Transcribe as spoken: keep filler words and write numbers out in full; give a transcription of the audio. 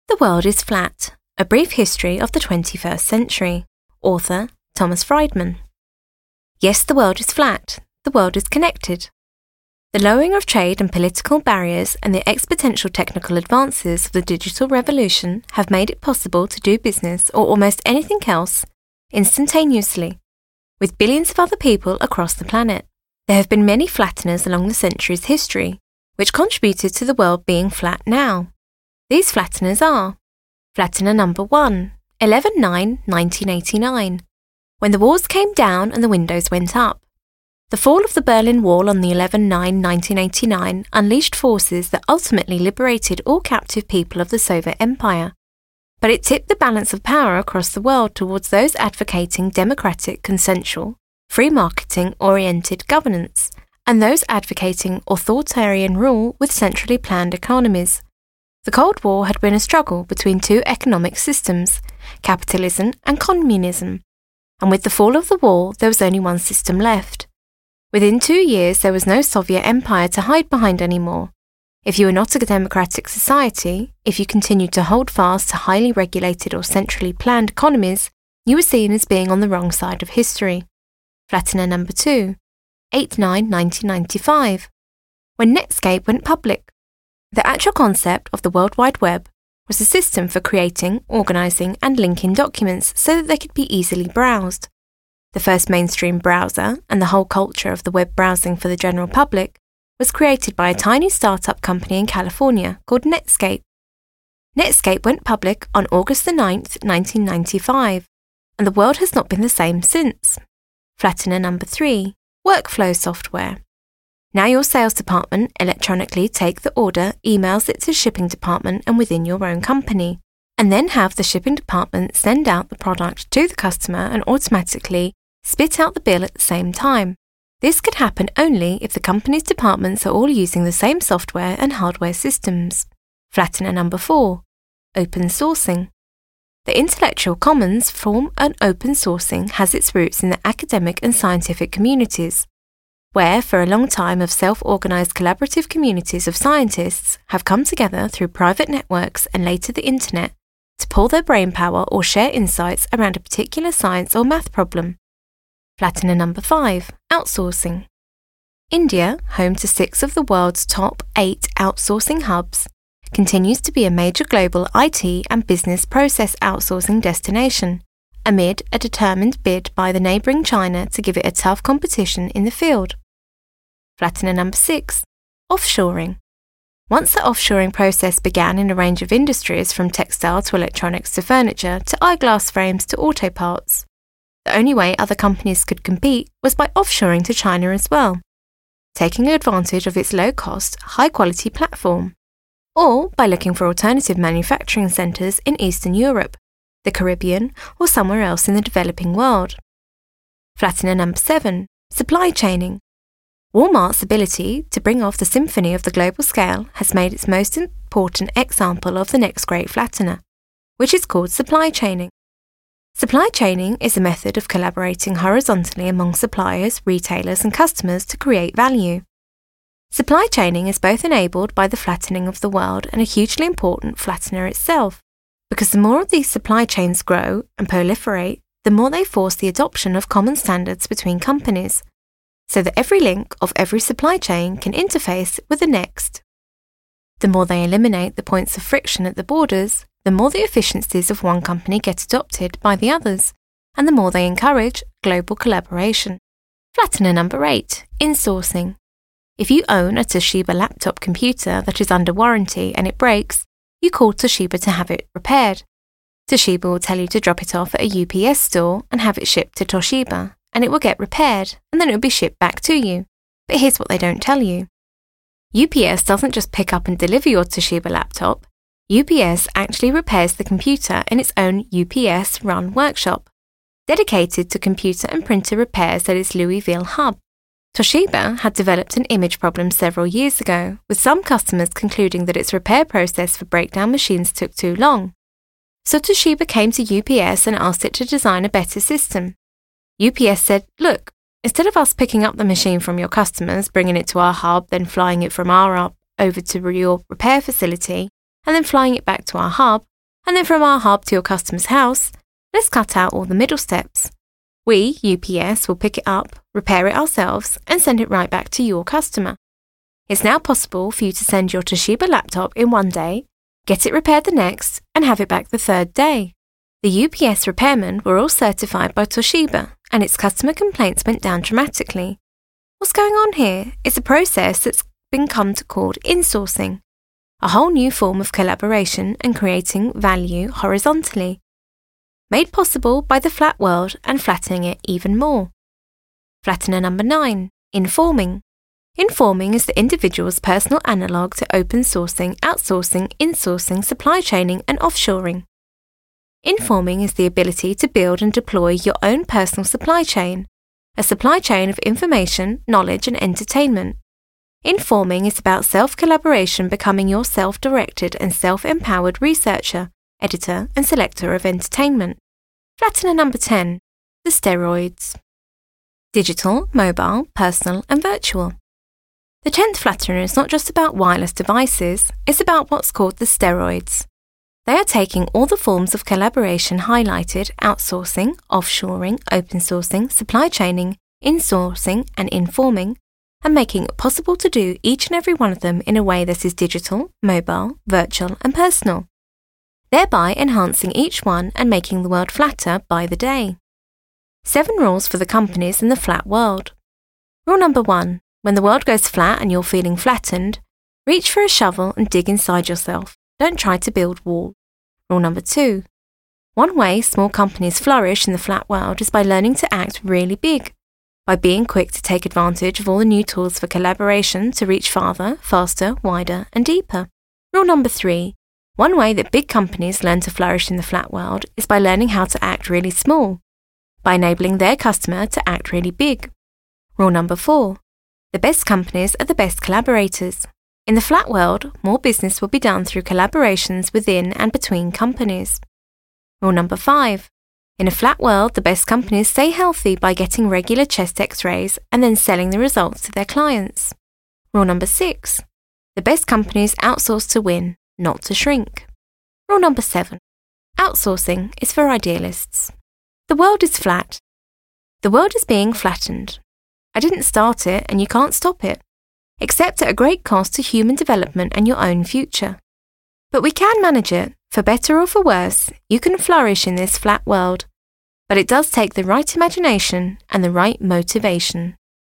The World is Flat, A Brief History of the twenty-first Century. Author, Thomas Friedman. Yes, the world is flat. The world is connected. The lowering of trade and political barriers and the exponential technical advances of the digital revolution have made it possible to do business or almost anything else instantaneously, with billions of other people across the planet. There have been many flatteners along the century's history, which contributed to the world being flat now. These flatteners are Flattener number one, eleven nine nineteen eighty-nine, when the walls came down and the windows went up. The fall of the Berlin Wall on the eleven nine nineteen eighty-nine unleashed forces that ultimately liberated all captive people of the Soviet Empire. But it tipped the balance of power across the world towards those advocating democratic, consensual, free marketing-oriented governance, and those advocating authoritarian rule with centrally planned economies. The Cold War had been a struggle between two economic systems, capitalism and communism, and with the fall of the wall there was only one system left. Within two years there was no Soviet Empire to hide behind anymore. If you were not a democratic society, if you continued to hold fast to highly regulated or centrally planned economies, you were seen as being on the wrong side of history. Flattener number two, eight nine nineteen ninety-five, when Netscape went public. The actual concept of the World Wide Web was a system for creating, organising and linking documents so that they could be easily browsed. The first mainstream browser and the whole culture of the web browsing for the general public was created by a tiny startup company in California called Netscape. Netscape went public on August the ninth, nineteen ninety-five, and the world has not been the same since. Flattener number three, workflow software. Now your sales department electronically take the order, emails it to shipping department and within your own company, and then have the shipping department send out the product to the customer and automatically spit out the bill at the same time. This could happen only if the company's departments are all using the same software and hardware systems. Flattener number four, open sourcing. The intellectual commons form an open sourcing has its roots in the academic and scientific communities, where for a long time of self-organised collaborative communities of scientists have come together through private networks and later the internet to pool their brainpower or share insights around a particular science or math problem. Flattener number five, outsourcing. India, home to six of the world's top eight outsourcing hubs, continues to be a major global I T and business process outsourcing destination, amid a determined bid by the neighbouring China to give it a tough competition in the field. Flattener number six, offshoring. Once the offshoring process began in a range of industries from textile to electronics to furniture to eyeglass frames to auto parts, the only way other companies could compete was by offshoring to China as well, taking advantage of its low-cost, high-quality platform, or by looking for alternative manufacturing centres in Eastern Europe, the Caribbean, or somewhere else in the developing world. Flattener number seven, supply chaining. Walmart's ability to bring off the symphony of the global scale has made its most important example of the next great flattener, which is called supply chaining. Supply chaining is a method of collaborating horizontally among suppliers, retailers and customers to create value. Supply chaining is both enabled by the flattening of the world and a hugely important flattener itself, because the more these supply chains grow and proliferate, the more they force the adoption of common standards between companies, so that every link of every supply chain can interface with the next. The more they eliminate the points of friction at the borders, the more the efficiencies of one company get adopted by the others, and the more they encourage global collaboration. Flattener number eight, insourcing. If you own a Toshiba laptop computer that is under warranty and it breaks, you call Toshiba to have it repaired. Toshiba will tell you to drop it off at a U P S store and have it shipped to Toshiba, and it will get repaired, and then it will be shipped back to you. But here's what they don't tell you. U P S doesn't just pick up and deliver your Toshiba laptop. U P S actually repairs the computer in its own U P S-run workshop, dedicated to computer and printer repairs at its Louisville hub. Toshiba had developed an image problem several years ago, with some customers concluding that its repair process for breakdown machines took too long. So Toshiba came to U P S and asked it to design a better system. U P S said, look, instead of us picking up the machine from your customers, bringing it to our hub, then flying it from our hub over to your repair facility, and then flying it back to our hub, And then from our hub to your customer's house, let's cut out all the middle steps. We, U P S, will pick it up, repair it ourselves, and send it right back to your customer. It's now possible for you to send your Toshiba laptop in one day, get it repaired the next, and have it back the third day. The U P S repairmen were all certified by Toshiba, and its customer complaints went down dramatically. What's going on here is a process that's been come to called insourcing, a whole new form of collaboration and creating value horizontally, made possible by the flat world and flattening it even more. Flattener number nine, informing. Informing is the individual's personal analogue to open sourcing, outsourcing, insourcing, supply chaining, and offshoring. Informing is the ability to build and deploy your own personal supply chain, a supply chain of information, knowledge, and entertainment. Informing is about self-collaboration becoming your self-directed and self-empowered researcher, editor, and selector of entertainment. Flattener number ten, the steroids. Digital, mobile, personal, and virtual. The tenth flattener is not just about wireless devices, it's about what's called the steroids. They are taking all the forms of collaboration highlighted, outsourcing, offshoring, open sourcing, supply chaining, insourcing, and informing, and making it possible to do each and every one of them in a way that is digital, mobile, virtual, and personal, thereby enhancing each one and making the world flatter by the day. Seven rules for the companies in the flat world. Rule number one. When the world goes flat and you're feeling flattened, reach for a shovel and dig inside yourself. Don't try to build wall. Rule number two. One way small companies flourish in the flat world is by learning to act really big, by being quick to take advantage of all the new tools for collaboration to reach farther, faster, wider, and deeper. Rule number three. One way that big companies learn to flourish in the flat world is by learning how to act really small, by enabling their customer to act really big. Rule number four. The best companies are the best collaborators. In the flat world, more business will be done through collaborations within and between companies. Rule number five. In a flat world, the best companies stay healthy by getting regular chest x-rays and then selling the results to their clients. Rule number six. The best companies outsource to win, not to shrink. Rule number seven. Outsourcing is for idealists. The world is flat. The world is being flattened. I didn't start it and you can't stop it, except at a great cost to human development and your own future. But we can manage it. For better or for worse, you can flourish in this flat world. But it does take the right imagination and the right motivation.